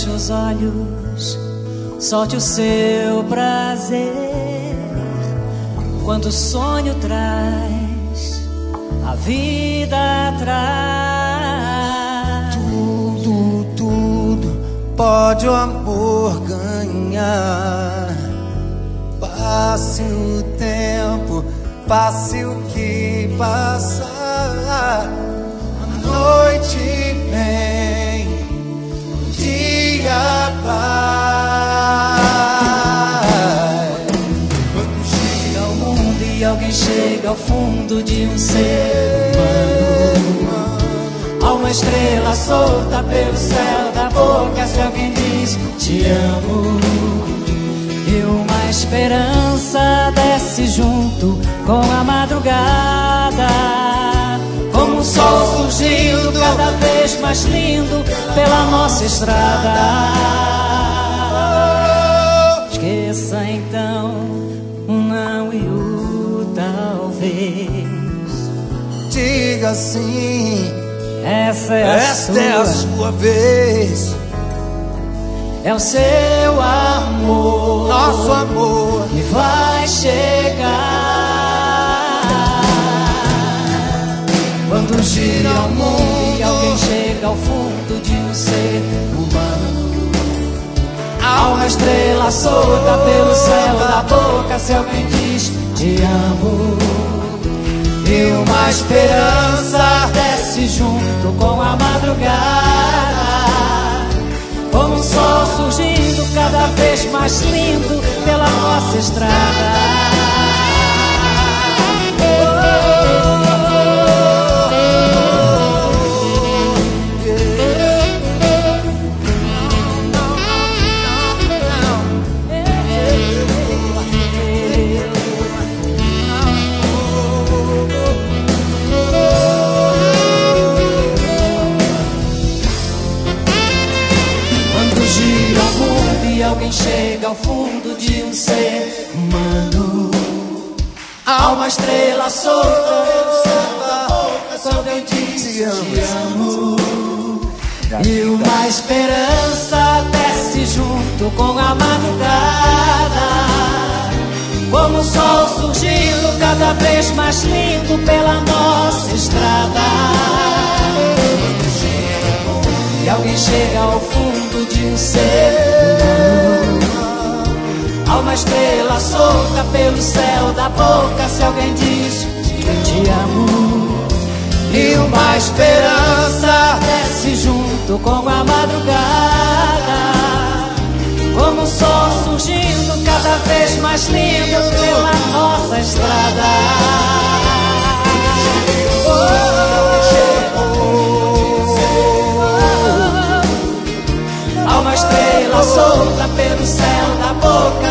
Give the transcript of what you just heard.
feche os olhos, solte o seu prazer. Quando o sonho traz, a vida traz. Tudo pode o amor ganhar. Passe o tempo, passe o que passar. A noite vem, o dia vai. Quando gira o mundo e alguém chega ao fundo de um ser humano, há uma estrela solta pelo céu da boca. Se alguém diz te amo, e uma esperança desce junto com a madrugada, como um sol surgindo cada vez mais lindo pela nossa estrada. Esqueça então o não e o talvez. Diga sim, essa é a sua vez. É o seu amor, nosso amor, que vai chegar. Quando gira o mundo e alguém chega ao fundo de um ser humano, há uma estrela solta pelo céu da boca. Se alguém diz te amo, e uma esperança desce junto com a madrugada, como um sol surgindo cada vez mais lindo pela nossa estrada. Alguém chega ao fundo de um ser humano, há uma estrela solta pelo céu da boca. Quando eu disse te amo, e uma esperança desce junto com a madrugada, como o sol surgindo cada vez mais lindo pela nossa estrada. E alguém chega ao fundo de um ser humano, há uma estrela solta pelo céu da boca. Se alguém diz te amo, e uma esperança desce junto com a madrugada, como o sol surgindo cada vez mais lindo pela nossa estrada. Há uma estrela solta pelo céu da boca.